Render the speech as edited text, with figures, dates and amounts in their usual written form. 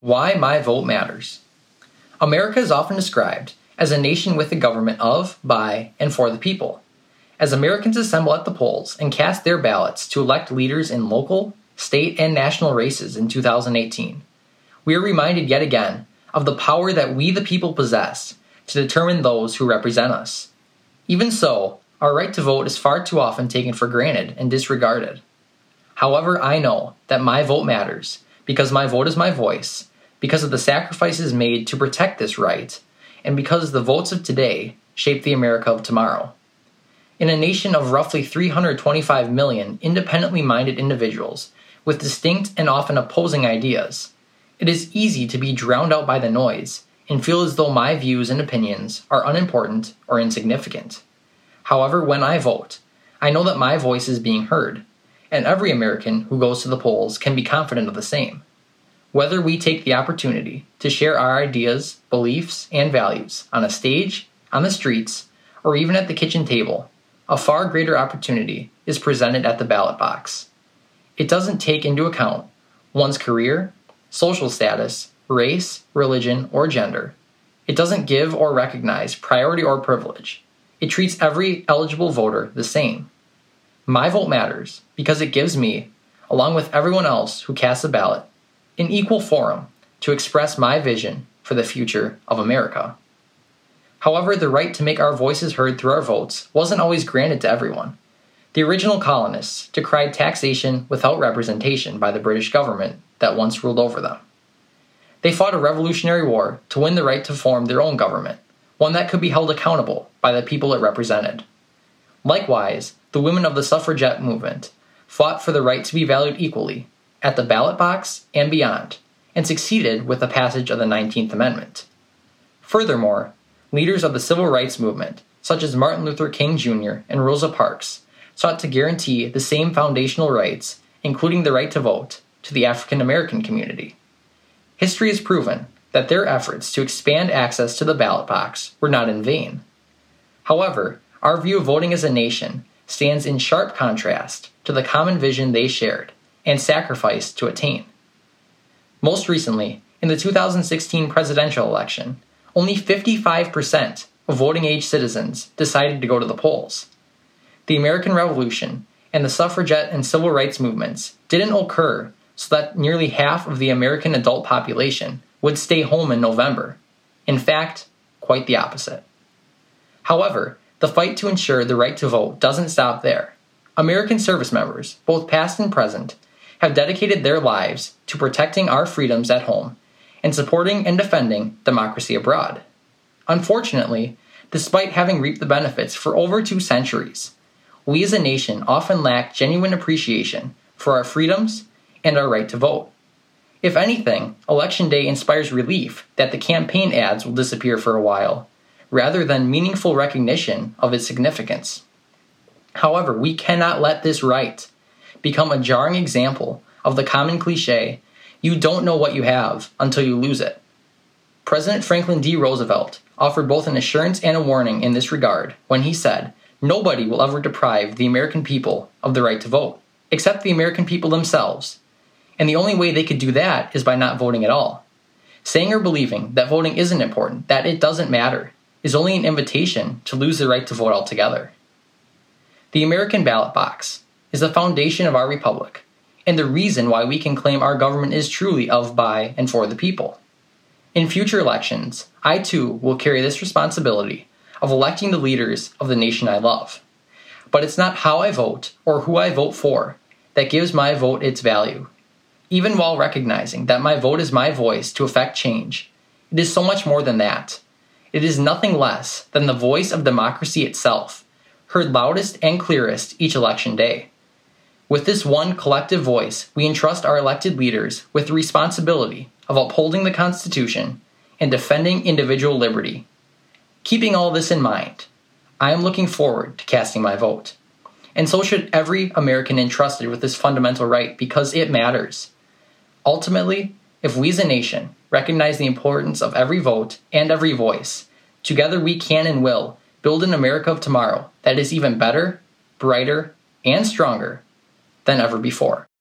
Why my vote matters. America is often described as a nation with a government of, by, and for the people. As Americans assemble at the polls and cast their ballots to elect leaders in local, state, and national races in 2018, we are reminded yet again of the power that we the people possess to determine those who represent us. Even so, our right to vote is far too often taken for granted and disregarded. However, I know that my vote matters because my vote is my voice, because of the sacrifices made to protect this right, and because the votes of today shape the America of tomorrow. In a nation of roughly 325 million independently minded individuals with distinct and often opposing ideas, it is easy to be drowned out by the noise and feel as though my views and opinions are unimportant or insignificant. However, when I vote, I know that my voice is being heard, and every American who goes to the polls can be confident of the same. Whether we take the opportunity to share our ideas, beliefs, and values on a stage, on the streets, or even at the kitchen table, a far greater opportunity is presented at the ballot box. It doesn't take into account one's career, social status, race, religion, or gender. It doesn't give or recognize priority or privilege. It treats every eligible voter the same. My vote matters because it gives me, along with everyone else who casts a ballot, an equal forum to express my vision for the future of America. However, the right to make our voices heard through our votes wasn't always granted to everyone. The original colonists decried taxation without representation by the British government that once ruled over them. They fought a revolutionary war to win the right to form their own government, one that could be held accountable by the people it represented. Likewise, the women of the suffragette movement fought for the right to be valued equally at the ballot box and beyond, and succeeded with the passage of the 19th Amendment. Furthermore, leaders of the civil rights movement, such as Martin Luther King Jr. and Rosa Parks, sought to guarantee the same foundational rights, including the right to vote, to the African American community. History has proven that their efforts to expand access to the ballot box were not in vain. However, our view of voting as a nation stands in sharp contrast to the common vision they shared and sacrificed to attain. Most recently, in the 2016 presidential election, only 55% of voting-age citizens decided to go to the polls. The American Revolution and the suffragette and civil rights movements didn't occur so that nearly half of the American adult population would stay home in November. In fact, quite the opposite. However, the fight to ensure the right to vote doesn't stop there. American service members, both past and present, have dedicated their lives to protecting our freedoms at home and supporting and defending democracy abroad. Unfortunately, despite having reaped the benefits for over 2 centuries, we as a nation often lack genuine appreciation for our freedoms and our right to vote. If anything, Election Day inspires relief that the campaign ads will disappear for a while, rather than meaningful recognition of its significance. However, we cannot let this right become a jarring example of the common cliche, "You don't know what you have until you lose it." President Franklin D. Roosevelt offered both an assurance and a warning in this regard when he said, "Nobody will ever deprive the American people of the right to vote, except the American people themselves. And the only way they could do that is by not voting at all." Saying or believing that voting isn't important, that it doesn't matter, is only an invitation to lose the right to vote altogether. The American ballot box is the foundation of our republic, and the reason why we can claim our government is truly of, by, and for the people. In future elections, I too will carry this responsibility of electing the leaders of the nation I love. But it's not how I vote or who I vote for that gives my vote its value. Even while recognizing that my vote is my voice to effect change, it is so much more than that. It is nothing less than the voice of democracy itself, heard loudest and clearest each election day. With this one collective voice, we entrust our elected leaders with the responsibility of upholding the Constitution and defending individual liberty. Keeping all this in mind, I am looking forward to casting my vote. And so should every American entrusted with this fundamental right because it matters. Ultimately, if we as a nation recognize the importance of every vote and every voice, together we can and will build an America of tomorrow that is even better, brighter, and stronger than ever before.